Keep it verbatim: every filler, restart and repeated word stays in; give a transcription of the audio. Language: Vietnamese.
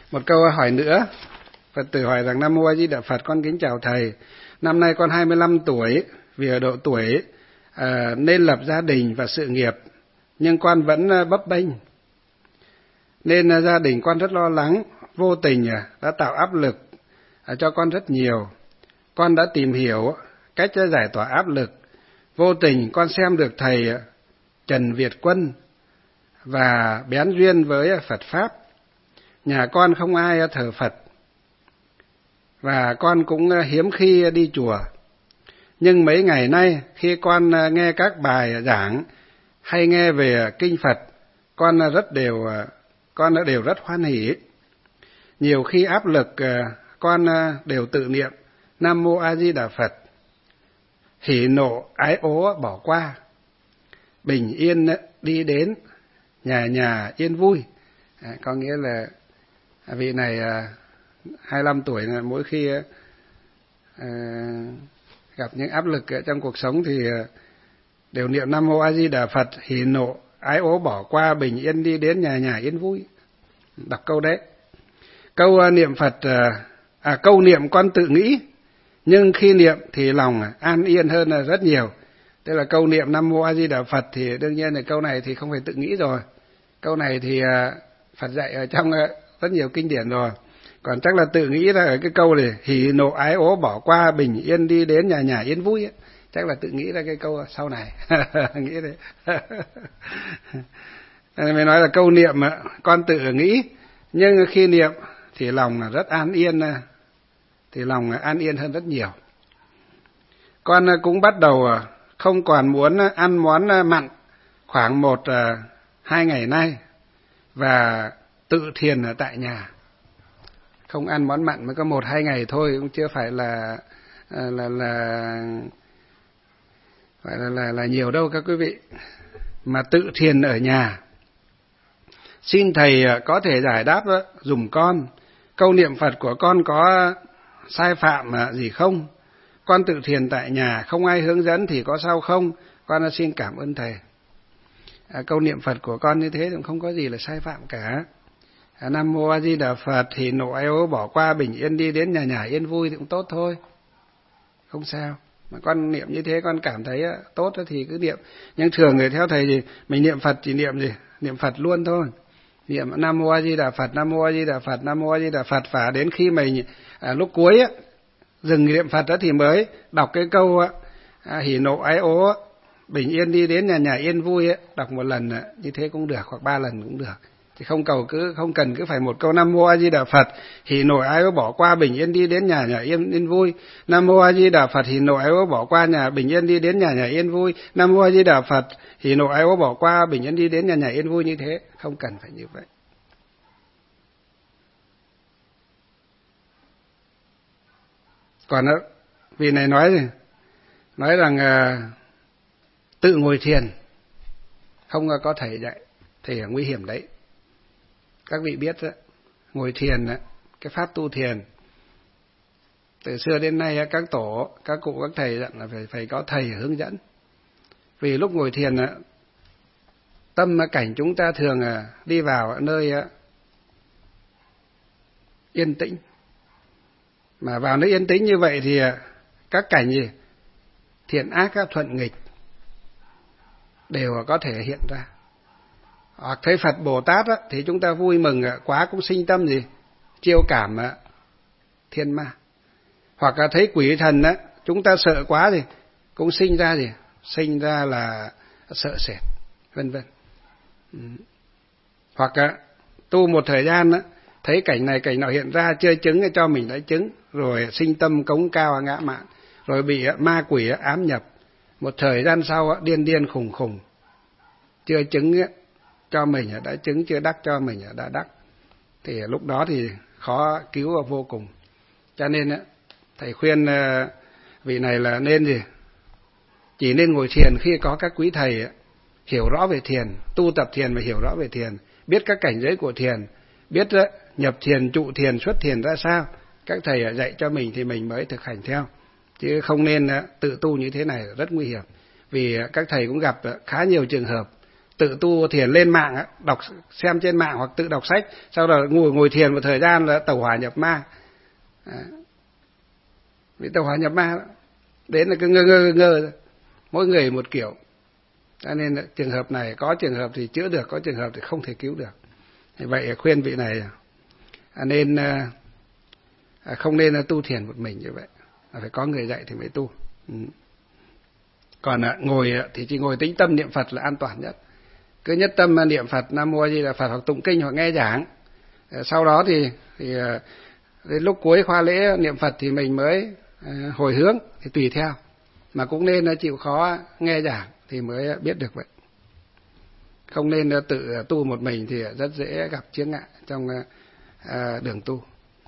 Một câu hỏi nữa, Phật tử hỏi rằng: Nam Mô A Di Đà Phật, con kính chào thầy. Năm nay con hai mươi lăm tuổi, vì ở độ tuổi à, nên lập gia đình và sự nghiệp, nhưng con vẫn bấp bênh, nên gia đình con rất lo lắng, vô tình đã tạo áp lực cho con rất nhiều. Con đã tìm hiểu cách giải tỏa áp lực. Vô tình con xem được thầy Trần Việt Quân và bén duyên với Phật Pháp. Nhà con không ai thờ Phật, và con cũng hiếm khi đi chùa. Nhưng mấy ngày nay, khi con nghe các bài giảng hay nghe về kinh Phật, con rất đều con đều rất hoan hỉ. Nhiều khi áp lực, con đều tự niệm Nam Mô A Di Đà Phật, hỉ nộ ái ố bỏ qua, bình yên đi đến, nhà nhà yên vui. À, có nghĩa là vị này hai mươi lăm tuổi, là mỗi khi à, gặp những áp lực trong cuộc sống thì đều niệm Nam Mô A Di Đà Phật, hỉ nộ ái ố bỏ qua, bình yên đi đến, nhà nhà yên vui. Đọc câu đấy. Câu niệm Phật, à, câu niệm con tự nghĩ, nhưng khi niệm thì lòng an yên hơn là rất nhiều. Tức là câu niệm Nam Mô A Di Đà Phật thì đương nhiên là câu này thì không phải tự nghĩ rồi. Câu này thì Phật dạy ở trong rất nhiều kinh điển rồi. Còn chắc là tự nghĩ ra ở cái câu này, hỉ nộ ái ố bỏ qua, bình yên đi đến, nhà nhà yên vui ấy. Chắc là tự nghĩ ra cái câu sau này. Nghĩ đấy. Mới nói là câu niệm con tự nghĩ, nhưng khi niệm thì lòng rất an yên, thì lòng an yên hơn rất nhiều. Con cũng bắt đầu không còn muốn ăn món mặn khoảng một hai ngày nay, và tự thiền ở tại nhà. Không ăn món mặn mới có một hai ngày thôi, cũng chưa phải là là là phải là, là là nhiều đâu các quý vị. Mà tự thiền ở nhà. Xin thầy có thể giải đáp dùm con, câu niệm Phật của con có sai phạm gì không? Con tự thiền tại nhà, không ai hướng dẫn thì có sao không? Con xin cảm ơn thầy. À, câu niệm Phật của con như thế cũng không có gì là sai phạm cả. À, Nam Mô A Di Đà Phật, hỉ nộ ái ố bỏ qua, bình yên đi đến, nhà nhà yên vui thì cũng tốt thôi, không sao. Mà con niệm như thế con cảm thấy tốt thì cứ niệm. Nhưng thường người theo thầy thì mình niệm Phật chỉ niệm gì? Niệm Phật luôn thôi. Niệm Nam Mô A Di Đà Phật, Nam Mô A Di Đà Phật, Nam Mô A Di Đà Phật, và đến khi mình à, lúc cuối á, dừng niệm Phật đó thì mới đọc cái câu à, hỉ nộ ái ố bình yên đi đến, nhà nhà yên vui ấy, đọc một lần như thế cũng được, hoặc ba lần cũng được. Thì không cầu cứ không cần cứ phải một câu Nam Mô A Di Đà Phật, hỉ nộ ái ố bỏ qua, bình yên đi đến, nhà nhà yên yên vui. Nam Mô A Di Đà Phật, hỉ nộ ái ố bỏ qua, nhà bình yên đi đến, nhà nhà yên vui. Nam Mô A Di Đà Phật, hỉ nộ ái ố bỏ qua, bình yên đi đến, nhà nhà yên vui, như thế, không cần phải như vậy. Còn vì này nói gì? Nói rằng à, tự ngồi thiền không có thầy dạy thì nguy hiểm đấy. Các vị biết đó, ngồi thiền, cái pháp tu thiền từ xưa đến nay các tổ, các cụ, các thầy dặn là phải phải có thầy hướng dẫn. Vì lúc ngồi thiền tâm cảnh chúng ta thường đi vào nơi yên tĩnh. Mà vào nơi yên tĩnh như vậy thì các cảnh gì? Thiện ác, các thuận nghịch đều có thể hiện ra. Hoặc thấy Phật Bồ Tát á, thì chúng ta vui mừng quá cũng sinh tâm gì? Chiêu cảm thiên ma. Hoặc là thấy quỷ thần á, chúng ta sợ quá gì? Cũng sinh ra gì? Sinh ra là sợ sệt, vân vân. Hoặc là tu một thời gian á, thấy cảnh này cảnh nào hiện ra chưa chứng cho mình đã chứng, rồi sinh tâm cống cao ngã mạn, rồi bị ma quỷ ám nhập. Một thời gian sau điên điên khùng khùng, chưa chứng cho mình đã chứng, chưa đắc cho mình đã đắc, thì lúc đó thì khó cứu vô cùng. Cho nên thầy khuyên vị này là nên gì? Chỉ nên ngồi thiền khi có các quý thầy hiểu rõ về thiền, tu tập thiền và hiểu rõ về thiền, biết các cảnh giới của thiền, biết nhập thiền, trụ thiền, xuất thiền ra sao. Các thầy dạy cho mình thì mình mới thực hành theo, chứ không nên tự tu như thế này, rất nguy hiểm. Vì các thầy cũng gặp khá nhiều trường hợp tự tu thiền lên mạng, đọc xem trên mạng hoặc tự đọc sách, sau đó ngồi ngồi thiền một thời gian là tẩu hỏa nhập ma. À, bị tẩu hỏa nhập ma đến là cứ ngơ ngơ ngơ, mỗi người một kiểu. Cho nên là trường hợp này có trường hợp thì chữa được, có trường hợp thì không thể cứu được. Vậy khuyên vị này nên không nên tu thiền một mình như vậy, phải có người dạy thì mới tu. Còn ngồi thì chỉ ngồi tĩnh tâm niệm Phật là an toàn nhất. Cứ nhất tâm niệm Phật, Nam Mô A Di Đà Phật, hoặc tụng kinh hoặc nghe giảng. Sau đó thì, thì đến lúc cuối khóa lễ niệm Phật thì mình mới hồi hướng, thì tùy theo. Mà cũng nên chịu khó nghe giảng thì mới biết được vậy. Không nên tự tu một mình thì rất dễ gặp chướng ngại trong đường tu.